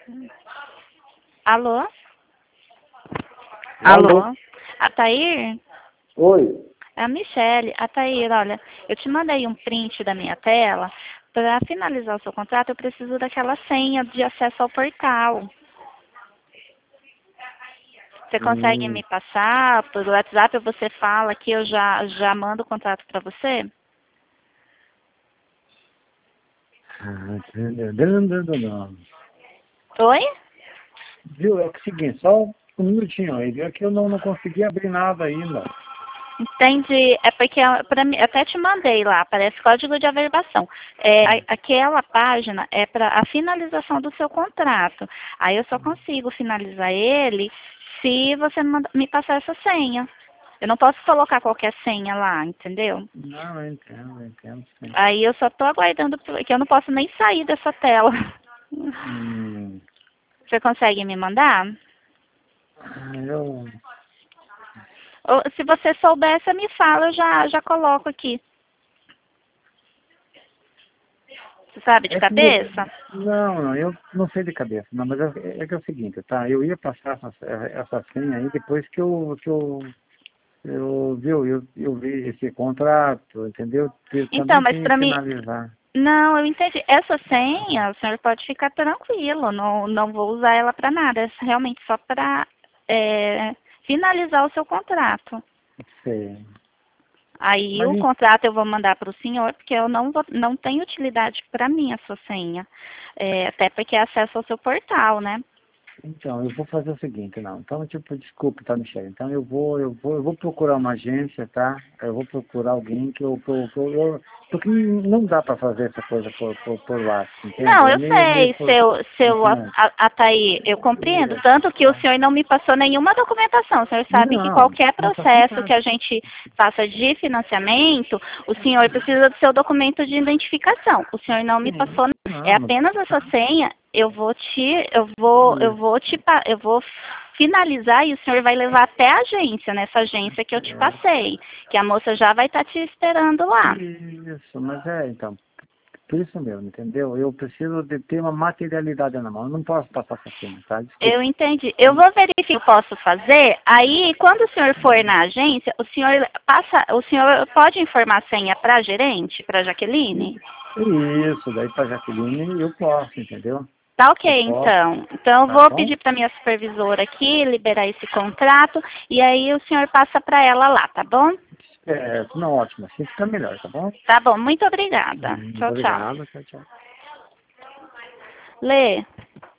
Alô? Alô? Alô? Atair? Oi. É a Michele. Atair, olha, eu te mandei um print da minha tela. Para finalizar o seu contrato, eu preciso daquela senha de acesso ao portal. Você consegue Hum. me passar por WhatsApp ou você fala que eu já mando o contrato para você? Não. Oi? Viu, é o seguinte, só um minutinho aí, viu? É que eu não consegui abrir nada ainda. Entendi. É porque pra mim, até te mandei lá, parece código de averbação. Aquela página é para a finalização do seu contrato. Aí eu só consigo finalizar ele se você me passar essa senha. Eu não posso colocar qualquer senha lá, entendeu? Não, eu entendo, sim. Aí eu só estou aguardando, que eu não posso nem sair dessa tela. Hum. Você consegue me mandar? Eu... Ou, se você souber, você me fala, eu já coloco aqui. Você sabe de É que cabeça? não, eu não sei de cabeça, não, mas é que é o seguinte, tá? Eu ia passar essa senha aí depois eu vi esse contrato, entendeu? Eu Então, também mas tinha para que mim, finalizar. não, eu entendi. Essa senha, o senhor pode ficar tranquilo, não vou usar ela para nada. É realmente só para finalizar o seu contrato. Sei. Aí Mas o contrato eu vou mandar para o senhor, porque eu não tenho utilidade para mim essa senha. Até porque é acesso ao seu portal, né? então, eu vou fazer o seguinte, não. Então, tipo, desculpe, tá, Michele? Então, eu vou procurar uma agência, tá? Eu vou procurar alguém porque não dá para fazer essa coisa por WhatsApp, entende? Não, É eu meio sei, seu entende? Ataí, eu compreendo. Tanto que o senhor não me passou nenhuma documentação. O senhor sabe que Não, qualquer não tá processo que fantástico. a gente faça de financiamento, o senhor precisa do seu documento de identificação. O senhor não me Sim, passou, é não, apenas essa tá. senha. Eu vou finalizar e o senhor vai levar até a agência, nessa agência que eu te É, passei, que a moça já vai estar te esperando lá. isso, mas então, por isso mesmo, entendeu? Eu preciso de ter uma materialidade na mão. Eu não posso passar essa cena, tá? Eu Desculpe. entendi. Tá? Eu vou verificar o que eu posso fazer. Aí, quando o senhor for na agência, o senhor pode informar a senha para a gerente, para a Jaqueline? Isso, daí para Jaqueline eu posso, entendeu? Tá Eu ok, posso, então. Então, eu tá vou bom? pedir para minha supervisora aqui liberar esse contrato e aí o senhor passa para ela lá, tá bom? É, não, ótimo, assim fica melhor, tá bom? Tá bom, muito obrigada. Muito Tchau, tchau. obrigado, tchau, tchau. Lê.